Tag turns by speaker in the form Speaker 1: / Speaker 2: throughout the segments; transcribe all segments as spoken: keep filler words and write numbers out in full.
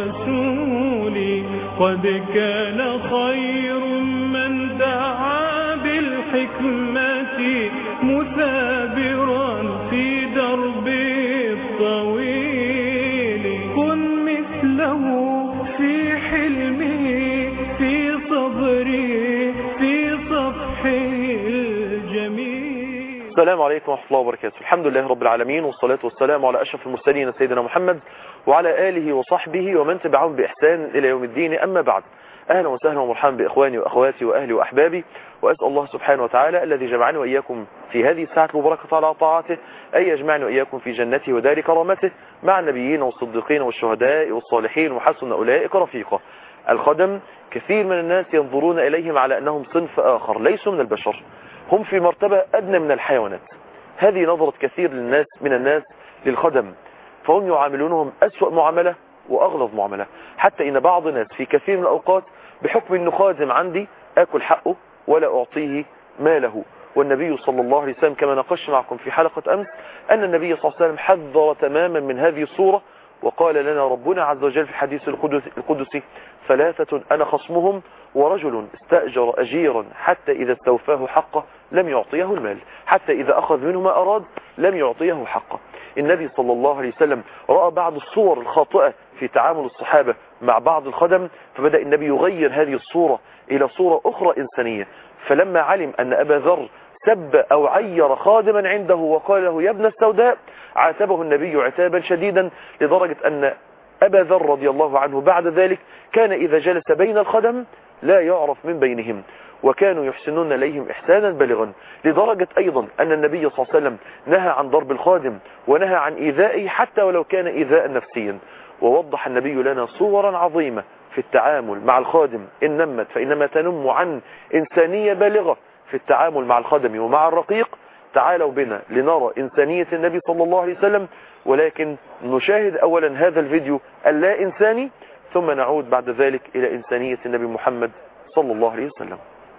Speaker 1: الرسول قد كان خير من دعا بالحكمة مثابرا في دربه الطويل كن مثله في حلمه في صبره في صفحه الجميل.
Speaker 2: السلام عليكم ورحمة الله وبركاته. الحمد لله رب العالمين، والصلاة والسلام على أشرف المرسلين سيدنا محمد وعلى آله وصحبه ومن تبعهم بإحسان إلى يوم الدين. أما بعد، أهلا وسهلا ومرحبا بإخواني وأخواتي وأهلي وأحبابي، وأسأل الله سبحانه وتعالى الذي جمعني وإياكم في هذه الساعة المباركة على طاعته أن يجمعني وإياكم في جنته ودار كرامته مع النبيين والصديقين والشهداء والصالحين وحسن أولئك رفيقا. الخدم كثير من الناس ينظرون إليهم على أنهم صنف آخر ليسوا من البشر، هم في مرتبة أدنى من الحيوانات. هذه نظرة كثير للناس من الناس للخدم، فهم يعاملونهم أسوأ معاملة وأغلظ معاملة، حتى إن بعض الناس في كثير من الأوقات بحكم أنه خادم عندي أكل حقه ولا أعطيه ماله. والنبي صلى الله عليه وسلم كما ناقشت معكم في حلقة أمس أن النبي صلى الله عليه وسلم حذر تماما من هذه الصورة، وقال لنا ربنا عز وجل في الحديث القدسي: ثلاثة أنا خصمهم ورجل استأجر أجيرا حتى إذا استوفاه حقه لم يعطيه المال، حتى إذا أخذ منه ما أراد لم يعطيه حقه. النبي صلى الله عليه وسلم رأى بعض الصور الخاطئة في تعامل الصحابة مع بعض الخدم، فبدأ النبي يغير هذه الصورة إلى صورة أخرى إنسانية. فلما علم أن أبا ذر سب أو عير خادما عنده وقال له يا ابن السوداء، عاتبه النبي عتابا شديدا، لدرجة أن أبا ذر رضي الله عنه بعد ذلك كان إذا جلس بين الخدم لا يعرف من بينهم، وكانوا يحسنون إليهم إحسانا بالغا، لدرجة أيضا أن النبي صلى الله عليه وسلم نهى عن ضرب الخادم ونهى عن إيذائه حتى ولو كان إيذاء نفسيا. ووضح النبي لنا صورا عظيمة في التعامل مع الخادم، إن نمت فإنما تنم عن إنسانية بالغة في التعامل مع الخدم ومع الرقيق. تعالوا بنا لنرى إنسانية النبي صلى الله عليه وسلم، ولكن نشاهد أولا هذا الفيديو اللا إنساني، ثم نعود بعد ذلك إلى إنسانية النبي محمد صلى الله عليه وسلم.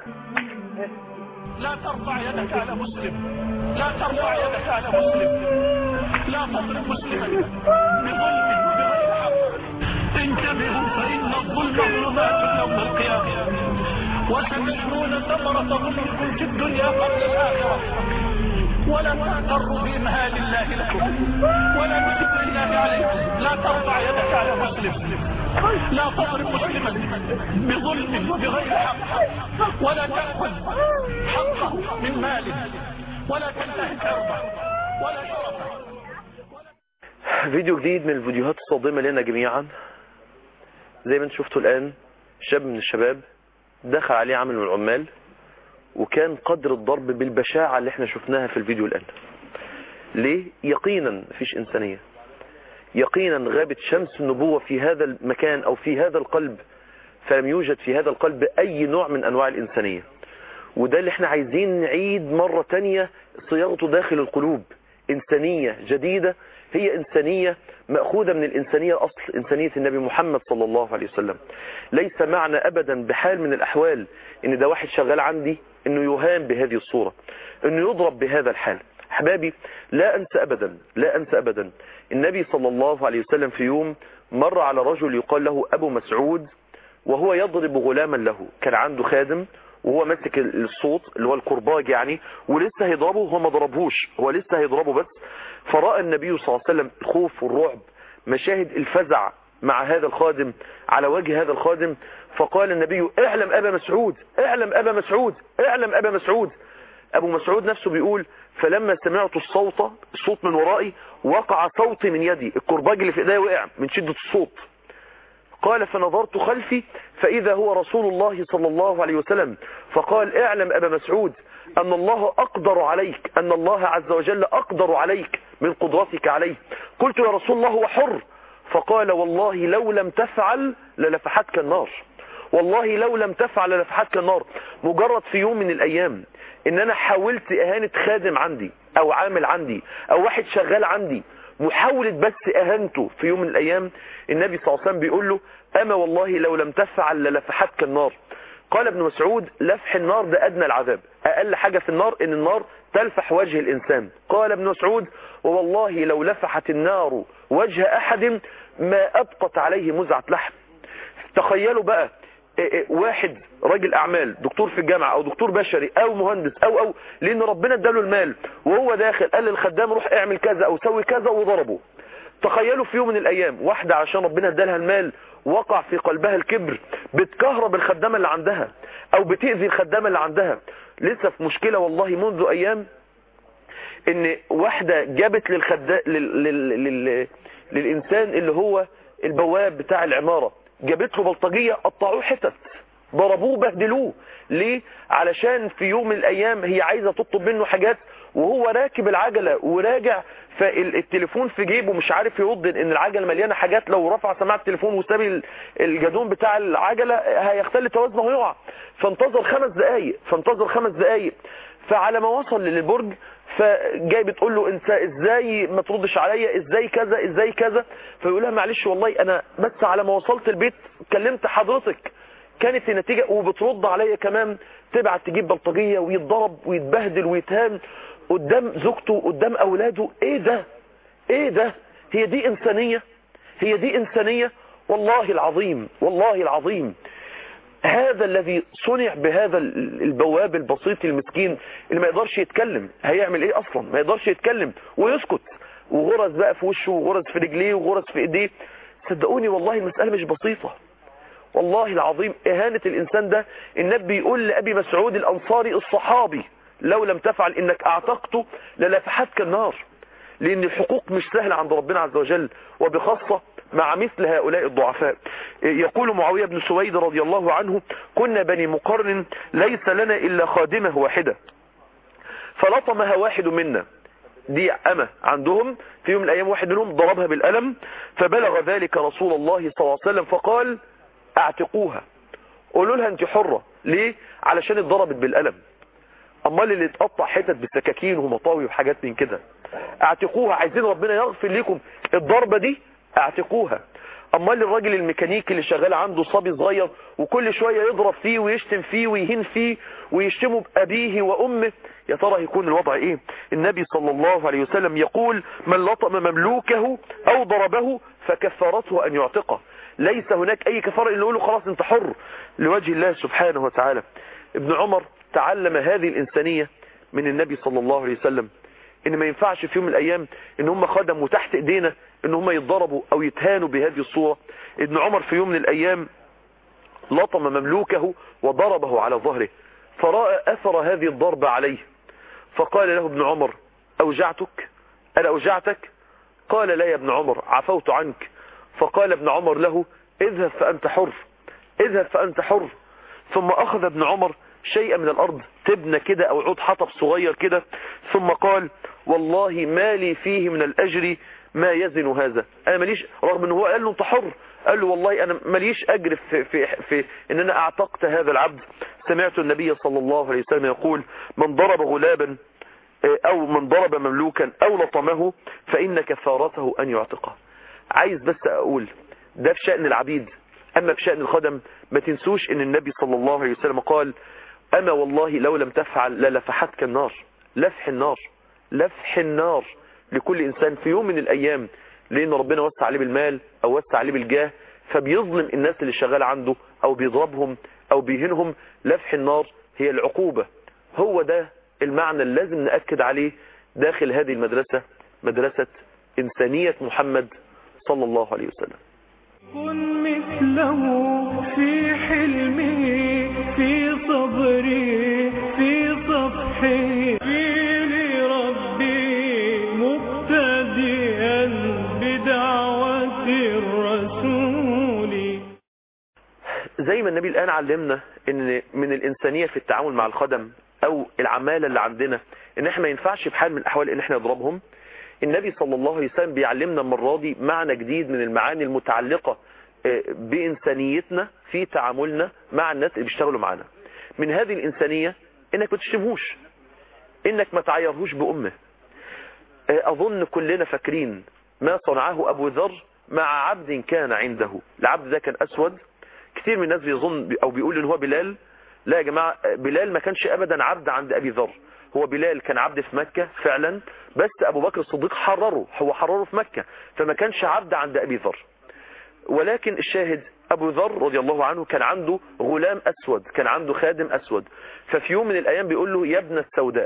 Speaker 3: لا ترفع يدك على مسلم، لا ترفع يدك على مسلم، لا تضرب مسلما بظلم بغير حق. انتبهوا فإن الظلم ظلمات يوم القيامة، وستجنون ثمرة ظلمكم في الدنيا قبل الآخرة، ولا تغتروا بمهال الله لكم ولا بذكر الله عليكم. لا ترفع يدك على مسلم، لا تضرب مسلما بظلم بغير حق، ولا تأخذ حقه من ماله، ولا تنتهك عرضه ولا شرفه.
Speaker 2: فيديو جديد من الفيديوهات الصادمة لنا جميعا. زي ما انتم شفتوا الآن، شاب من الشباب دخل عليه عامل من العمال، وكان قدر الضرب بالبشاعة اللي احنا شفناها في الفيديو الآن. ليه؟ يقينا مفيش إنسانية، يقينا غابت شمس النبوة في هذا المكان أو في هذا القلب، فلم يوجد في هذا القلب أي نوع من أنواع الإنسانية. وده اللي احنا عايزين نعيد مرة تانية صياغته داخل القلوب. إنسانية جديدة هي إنسانية مأخوذة من الإنسانية الأصل، إنسانية النبي محمد صلى الله عليه وسلم. ليس معنى أبدا بحال من الأحوال إن ده واحد شغال عندي إنه يهان بهذه الصورة، إنه يضرب بهذا الحال. أحبابي، لا أنسى أبدا لا أنسى أبدا النبي صلى الله عليه وسلم في يوم مر على رجل يقال له أبو مسعود، وهو يضرب غلاما له. كان عنده خادم وهو ماسك الصوت اللي هو الكرباج يعني، ولسه هيضربه، هو ما ضربهوش، هو لسه هيضربه بس. فرأى النبي صلى الله عليه وسلم الخوف والرعب، مشاهد الفزع مع هذا الخادم على وجه هذا الخادم، فقال النبي: اعلم أبا مسعود، اعلم أبا مسعود، اعلم أبا مسعود. أبو مسعود نفسه بيقول: فلما سمعت الصوت الصوت من ورائي وقع صوتي من يدي، الكرباج اللي في ايدي وقع من شدة الصوت. قال: فنظرت خلفي فإذا هو رسول الله صلى الله عليه وسلم، فقال: اعلم أبا مسعود أن الله أقدر عليك، أن الله عز وجل أقدر عليك من قدرتك عليه. قلت: يا رسول الله هو حر. فقال: والله لو لم تفعل للفحتك النار، والله لو لم تفعل للفحتك النار. مجرد في يوم من الأيام إن أنا حاولت إهانة خادم عندي أو عامل عندي أو واحد شغال عندي، محاولة بس أهانته في يوم من الأيام، النبي صلى الله عليه وسلم بيقول له: أما والله لو لم تفعل للفحتك النار. قال ابن مسعود: لفح النار ده أدنى العذاب، أقل حاجة في النار إن النار تلفح وجه الإنسان. قال ابن مسعود: ووالله لو لفحت النار وجه أحد ما أبقت عليه مزعة لحم. تخيلوا بقى واحد راجل أعمال دكتور في الجامعة أو دكتور بشري أو مهندس أو أو لأن ربنا اداله المال، وهو داخل قال للخدام روح اعمل كذا أو سوي كذا وضربه. تخيلوا في يوم من الأيام واحدة عشان ربنا ادالها المال وقع في قلبها الكبر، بتكهرب الخدامة اللي عندها أو بتأذي الخدامة اللي عندها. لسه في مشكلة والله منذ أيام، إن واحدة جابت للخدا... لل... لل... لل... للإنسان اللي هو البواب بتاع العمارة، جابت له بلطجية قطعوه حتت، ضربوه بهدلوه. ليه؟ علشان في يوم من الأيام هي عايزة تطلب منه حاجات وهو راكب العجلة وراجع، فالتليفون في جيبه مش عارف يرد ان العجلة مليانة حاجات، لو رفع سماعة التليفون وساب الجدون بتاع العجلة هيختل توازنه ويقع. فانتظر خمس دقايق فانتظر خمس دقايق فعلى ما وصل للبرج فجاي بتقول له انت ازاي ما تردش عليا، ازاي كذا ازاي كذا، فيقول لها معلش والله انا بس على ما وصلت البيت كلمت حضرتك. كانت النتيجة وبترد عليا كمان، تبعت تجيب بلطجية ويتضرب ويتبهدل ويتهان قدام زوجته قدام اولاده. ايه ده ايه ده هي دي انسانية؟ هي دي انسانية؟ والله العظيم والله العظيم هذا الذي صنع بهذا البواب البسيط المسكين اللي ما يقدرش يتكلم، هيعمل ايه اصلا؟ ما يقدرش يتكلم ويسكت، وغرز بقى في وشه وغرز في رجليه وغرز في ايديه. صدقوني والله المسألة مش بسيطة، والله العظيم اهانة الانسان ده. النبي يقول لأبي مسعود الانصاري الصحابي لو لم تفعل انك اعتقته للفحتك النار، لان الحقوق مش سهلة عند ربنا عز وجل، وبخاصة مع مثل هؤلاء الضعفاء. يقول معاوية بن سويد رضي الله عنه كنا بني مقرن ليس لنا إلا خادمة واحدة فلطمها واحد منا، دي أمة عندهم، في يوم من الأيام واحد منهم ضربها بالألم، فبلغ ذلك رسول الله صلى الله عليه وسلم فقال اعتقوها، قولوا لها انت حرة. ليه؟ علشان اتضربت بالألم. امال اللي اتقطع حتت بالسكاكين ومطاوي وحاجات من كده، اعتقوها. عايزين ربنا يغفر لكم الضربة دي، اعتقوها. امال الراجل الميكانيكي اللي شغال عنده صبي صغير وكل شوية يضرب فيه ويشتم فيه ويهين فيه ويشتمه بأبيه وأمه، يا ترى هيكون الوضع ايه؟ النبي صلى الله عليه وسلم يقول من لطم مملوكه او ضربه فكفارته ان يعتقه. ليس هناك اي كفارة اللي يقوله خلاص انت حر لوجه الله سبحانه وتعالى. ابن عمر تعلم هذه الإنسانية من النبي صلى الله عليه وسلم، ان ما ينفعش في يوم من الايام ان هم خدموا تحت ايدينا ان هم يتضربوا او يتهانوا بهذه الصورة. ابن عمر في يوم من الايام لطم مملوكه وضربه على ظهره، فرأى اثر هذه الضربة عليه، فقال له ابن عمر اوجعتك؟ انا اوجعتك؟ قال لا يا ابن عمر عفوت عنك. فقال ابن عمر له اذهب فانت حر، اذهب فانت حر. ثم اخذ ابن عمر شيء من الارض، تبنى كده او عود حطب صغير كده، ثم قال والله ما لي فيه من الاجر ما يزن هذا، انا ماليش، رغم ان هو قال له انت حر، قال له والله انا ماليش اجر في, في, في ان انا اعتقت هذا العبد. سمعت النبي صلى الله عليه وسلم يقول من ضرب غلابا او من ضرب مملوكا او لطمه فان كفارته ان يعتقه. عايز بس اقول ده في شأن العبيد، اما في شأن الخدم ما تنسوش ان النبي صلى الله عليه وسلم قال اما والله لو لم تفعل للفحتك النار. لفح النار، لفح النار لكل انسان في يوم من الايام، لان ربنا وسع عليه بالمال او وسع عليه بالجاه فبيظلم الناس اللي شغال عنده او بيضربهم او بيهنهم. لفح النار هي العقوبة. هو ده المعنى اللي لازم نأكد عليه داخل هذه المدرسة، مدرسة إنسانية محمد صلى الله عليه وسلم.
Speaker 1: كن مثله في حلمه في صبري في صفحي في لربي مقتديا بدعوة الرسول.
Speaker 2: زي ما النبي الآن علمنا ان من الإنسانية في التعامل مع الخدم او العمالة اللي عندنا ان احنا ما ينفعش بحال من الاحوال ان احنا نضربهم، النبي صلى الله عليه وسلم بيعلمنا المرة دي معنى جديد من المعاني المتعلقة بإنسانيتنا في تعاملنا مع الناس اللي بيشتغلوا معنا. من هذه الإنسانية انك ما تشتمهوش، انك ما تعيرهوش بأمه. اظن كلنا فاكرين ما صنعه ابو ذر مع عبد كان عنده. العبد ده كان اسود، كثير من الناس بيظن او بيقول ان هو بلال. لا يا جماعة، بلال ما كانش ابدا عبد عند ابي ذر، هو بلال كان عبد في مكة فعلا، بس ابو بكر الصديق حرره، هو حرره في مكة، فما كانش عبد عند ابي ذر. ولكن الشاهد ابو ذر رضي الله عنه كان عنده غلام اسود، كان عنده خادم اسود. ففي يوم من الايام بيقول له يا ابن السوداء.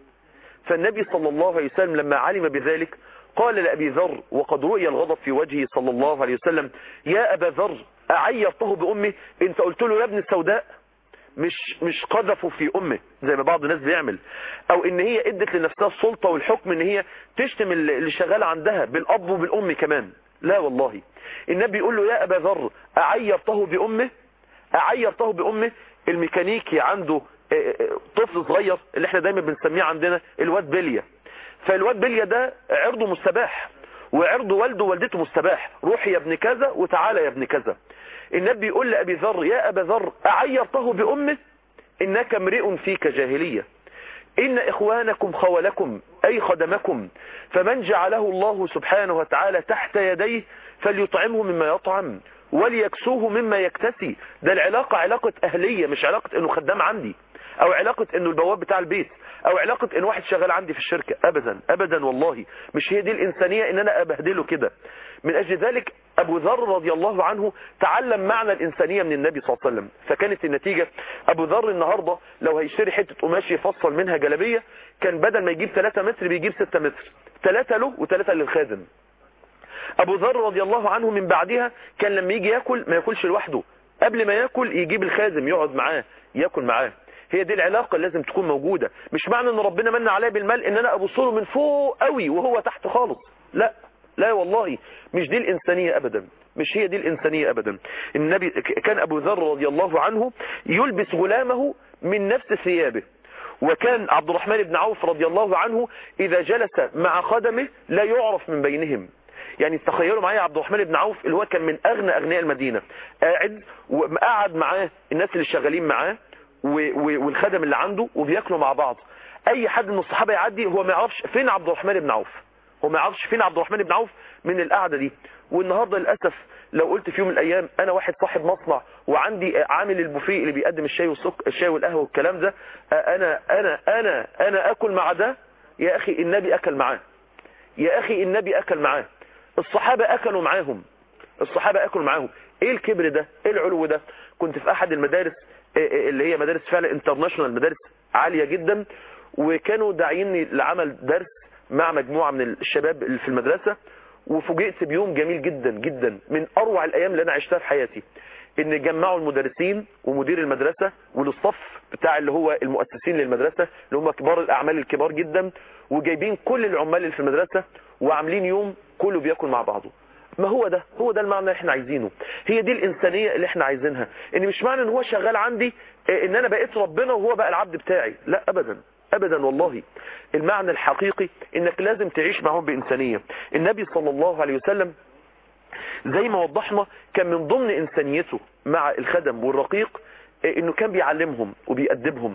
Speaker 2: فالنبي صلى الله عليه وسلم لما علم بذلك قال لأبي ذر وقد رؤي الغضب في وجهه صلى الله عليه وسلم يا أبا ذر أعيرته بأمه؟ انت قلت له يا ابن السوداء، مش مش قذفه في أمه زي ما بعض الناس بيعمل، او ان هي ادت لنفسها السلطة والحكم ان هي تشتم اللي شغال عندها بالأب وبالأم كمان. لا والله، النبي يقول له يا أبا ذر أعيرته بأمه؟ أعيرته بأمه. الميكانيكي عنده طفل صغير اللي احنا دايما بنسميه عندنا الواد بلية، فالواد بلية ده عرضه مستباح وعرض والده ووالدته مستباح، روح يا ابن كذا وتعالى يا ابن كذا. النبي يقول لأبي ذر يا أبا ذر أعيرته بأمه؟ إنك امرئ فيك جاهلية، إن إخوانكم خولكم أي خدمكم، فمن جعله الله سبحانه وتعالى تحت يديه فليطعمه مما يطعم وليكسوه مما يكتسي. ده العلاقة علاقة أهلية، مش علاقة إنه خدام عندي، او علاقة انه البواب بتاع البيت، او علاقة ان واحد شغال عندي في الشركة. ابدا ابدا والله، مش هي دي الانسانية ان انا ابهدله كده. من اجل ذلك ابو ذر رضي الله عنه تعلم معنى الانسانية من النبي صلى الله عليه وسلم. فكانت النتيجة ابو ذر النهاردة لو هيشتري حتة قماش يفصل منها جلابية، كان بدل ما يجيب ثلاثة متر بيجيب ستة متر، ثلاثة له وثلاثة للخادم. ابو ذر رضي الله عنه من بعدها كان لما يجي ياكل ما ياكلش لوحده، قبل ما ياكل يجيب الخادم يقعد معاه ياكل معاه. هي دي العلاقة اللي لازم تكون موجودة. مش معنى ان ربنا من عليا بالمال ان انا ابصله من فوق قوي وهو تحت خالص، لا لا والله، مش دي الانسانية ابدا، مش هي دي الانسانية ابدا. النبي كان ابو ذر رضي الله عنه يلبس غلامه من نفس ثيابه. وكان عبد الرحمن بن عوف رضي الله عنه اذا جلس مع خدمه لا يعرف من بينهم. يعني تخيلوا معايا عبد الرحمن بن عوف اللي هو كان من اغنى اغنياء المدينة، قاعد وقعد معاه الناس اللي شغالين معاه والخدم اللي عنده وبياكلوا مع بعض. اي حد من الصحابه يعدي هو ما يعرفش فين عبد الرحمن بن عوف، هو ما يعرفش فين عبد الرحمن بن عوف من القعده دي. والنهارده للاسف لو قلت في يوم من الايام انا واحد صاحب مصنع وعندي عامل البوفيه اللي بيقدم الشاي والسكر الشاي والقهوه والكلام ده، انا انا انا انا اكل مع ده، يا اخي النبي اكل معاه، يا اخي النبي اكل معاه، الصحابه اكلوا معاهم، الصحابه اكلوا معاهم. ايه الكبر ده؟ ايه العلو ده؟ كنت في احد المدارس اللي هي مدارس فعلا انترناشونال، مدارس عالية جدا، وكانوا داعيني لعمل درس مع مجموعة من الشباب اللي في المدرسة. وفوجئت بيوم جميل جدا جدا، من اروع الايام اللي انا عشتها في حياتي، ان جمعوا المدرسين ومدير المدرسة والصف بتاع اللي هو المؤسسين للمدرسة اللي هم كبار الاعمال الكبار جدا، وجايبين كل العمال اللي في المدرسة وعاملين يوم كله بياكل مع بعضه. ما هو ده هو ده المعنى اللي احنا عايزينه، هي دي الانسانية اللي احنا عايزينها. ان مش معنى ان هو شغال عندي ان انا بقيت ربنا وهو بقى العبد بتاعي، لا ابدا ابدا والله. المعنى الحقيقي انك لازم تعيش معهم بانسانية. النبي صلى الله عليه وسلم زي ما وضحنا كان من ضمن انسانيته مع الخدم والرقيق انه كان بيعلمهم وبيأدبهم.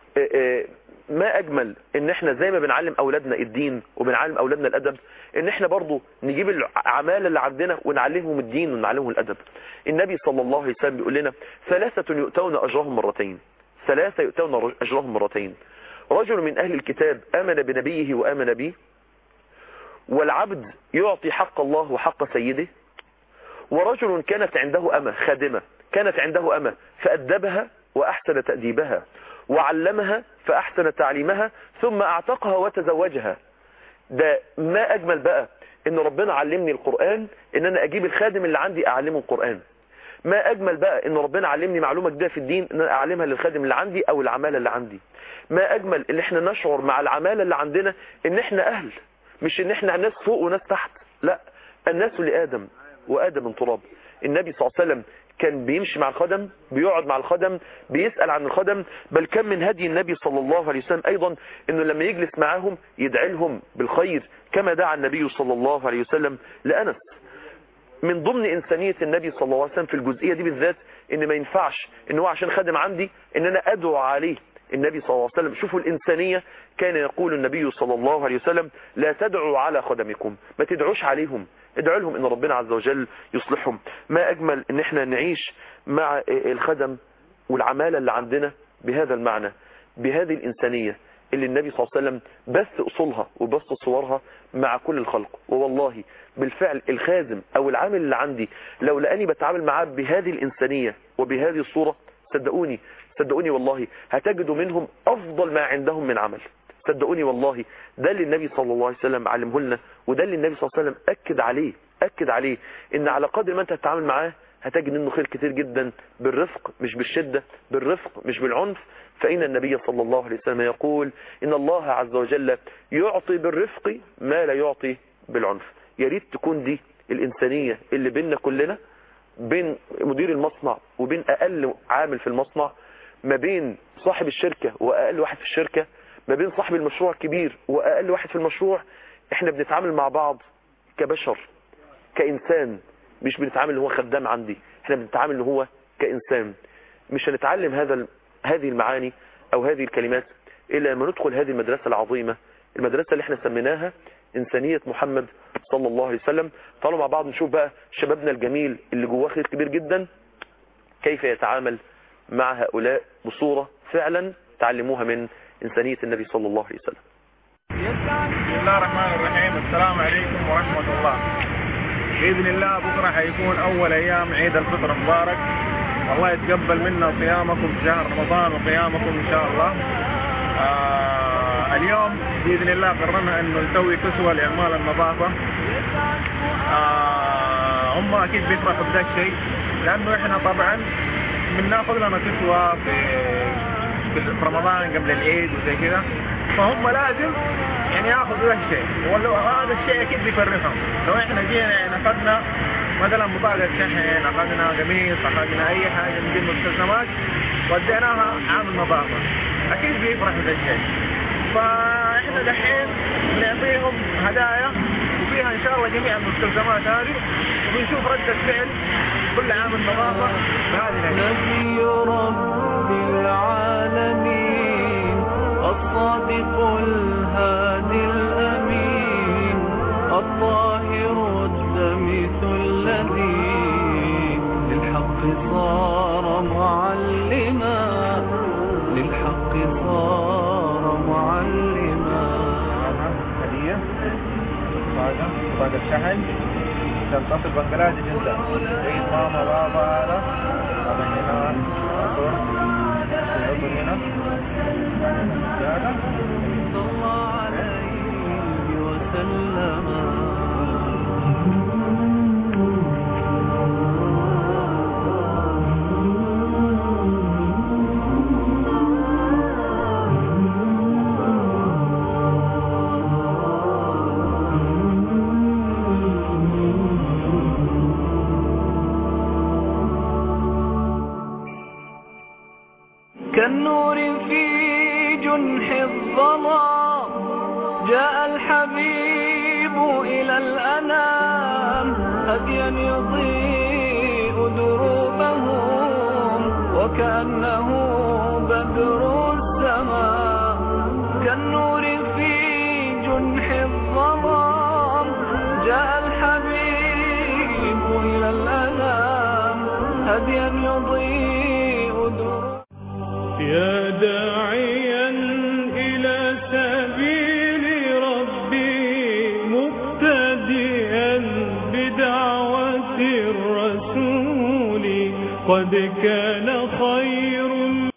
Speaker 2: ما اجمل ان احنا زي ما بنعلم اولادنا الدين وبنعلم اولادنا الادب، ان احنا برضو نجيب العمالة اللي عندنا ونعلمهم الدين ونعلمهم الادب. النبي صلى الله عليه وسلم بيقول لنا ثلاثة يؤتون اجرهم مرتين، ثلاثة يؤتون اجرهم مرتين، رجل من اهل الكتاب امن بنبيه وامن به، والعبد يعطي حق الله وحق سيده، ورجل كانت عنده أمة خادمة، كانت عنده أمة فأدبها وأحسن تأديبها، وعلمها فأحسن تعليمها، ثم أعتقها وتزوجها. ده ما أجمل بقى إن ربنا علمني القرآن، إن أنا أجيب الخادم اللي عندي أعلمه القرآن. ما أجمل بقى إن ربنا علمني معلومة جديدة في الدين، إن أنا أعلمها للخادم اللي عندي أو العمالة اللي عندي. ما أجمل إن إحنا نشعر مع العمالة اللي عندنا إن إحنا أهل، مش إن إحنا ناس فوق وناس تحت، لا، الناس لآدم وآدم من تراب. النبي صلى الله عليه وسلم كان بيمشي مع الخدم، بيقعد مع الخدم، بيسأل عن الخدم، بل كان من هدي النبي صلى الله عليه وسلم أيضا إنه لما يجلس معاهم يدعي لهم بالخير كما دعا النبي صلى الله عليه وسلم لأنس. من ضمن إنسانية النبي صلى الله عليه وسلم في الجزئية دي بالذات إن ما ينفعش إن هو عشان خادم عندي إن أنا أدعو عليه. النبي صلى الله عليه وسلم شوفوا الإنسانية، كان يقول النبي صلى الله عليه وسلم لا تدعوا على خدمكم، ما تدعوش عليهم، ادعوا لهم ان ربنا عز وجل يصلحهم. ما اجمل ان احنا نعيش مع الخدم والعمالة اللي عندنا بهذا المعنى، بهذه الانسانية اللي النبي صلى الله عليه وسلم بث اصولها وبث صورها مع كل الخلق. ووالله بالفعل الخازم او العامل اللي عندي لو لاني بتعامل معاه بهذه الانسانية وبهذه الصورة، صدقوني صدقوني والله هتجدوا منهم افضل ما عندهم من عمل. صدقوني والله ده اللي النبي صلى الله عليه وسلم علمه لنا، وده اللي النبي صلى الله عليه وسلم اكد عليه اكد عليه ان على قدر ما انت تتعامل معاه هتجد منه خير كتير جدا، بالرفق مش بالشدة، بالرفق مش بالعنف. فإن النبي صلى الله عليه وسلم يقول إن الله عز وجل يعطي بالرفق ما لا يعطي بالعنف. يا ريت تكون دي الإنسانية اللي بيننا كلنا، بين مدير المصنع وبين أقل عامل في المصنع، ما بين صاحب الشركة وأقل واحد في الشركة، ما بين صاحب المشروع الكبير وأقل واحد في المشروع. احنا بنتعامل مع بعض كبشر كإنسان، مش بنتعامل ان هو خدام عندي، احنا بنتعامل ان هو كإنسان. مش هنتعلم هذا هذه المعاني او هذه الكلمات الا لما ندخل هذه المدرسة العظيمة، المدرسة اللي احنا سميناها إنسانية محمد صلى الله عليه وسلم. تعالوا مع بعض نشوف بقى شبابنا الجميل اللي جواه خير كبير جدا كيف يتعامل مع هؤلاء بصورة فعلا تعلموها من إنسانية النبي صلى الله عليه وسلم.
Speaker 4: بسم الله الرحمن الرحيم. السلام عليكم ورحمة الله. بإذن الله بكرة حيكون أول أيام عيد الفطر مبارك، الله يتقبل منا صيامكم في شهر رمضان وقيامكم إن شاء الله. آه اليوم بإذن الله قررنا أنه نسوي كسوة لعمال النظافة. آه هم أكيد بيفرحوا بذا الشيء، لأنه إحنا طبعا بناخذ لنا كسوة في في رمضان قبل العيد وزي كذا، فهم لازم يعني ياخذوا ذا الشيء، ولو هذا الشيء اكيد بيفرحهم. لو احنا جينا يعني اخذنا مثلا بطاقه شحن، اخذنا قميص، اخذنا اي حاجه من دي المستلزمات وديناها عامل نظافه، اكيد بيفرحوا ذا الشيء. فاحنا دحين بنعطيهم هدايا وفيها ان شاء الله جميع المستلزمات هذه، وبنشوف رده فعل كل عامل نظافه بهذه الاشياء.
Speaker 1: العالمين الصادق الهادي الأمين الطاهر الدمث الذي للحق صار معلما للحق صار معلما.
Speaker 4: هدية هذا بطاقة شحن تنتصل بنجلاديش انت عيد ماما بابا. هذا هذا هنا العطر هنا
Speaker 1: صلى الله عليه وسلم. كالنور في جنح الظلام جاء الحبيب إلى الأنام هديا يضيء دروبهم وكأنه بدر السماء. كالنور في جنح الظلام جاء الحبيب إلى الأنام هديا يضيء دروبهم. يا داعيا إلى سبيل ربي مبتدئا بدعوة الرسول قد كان خير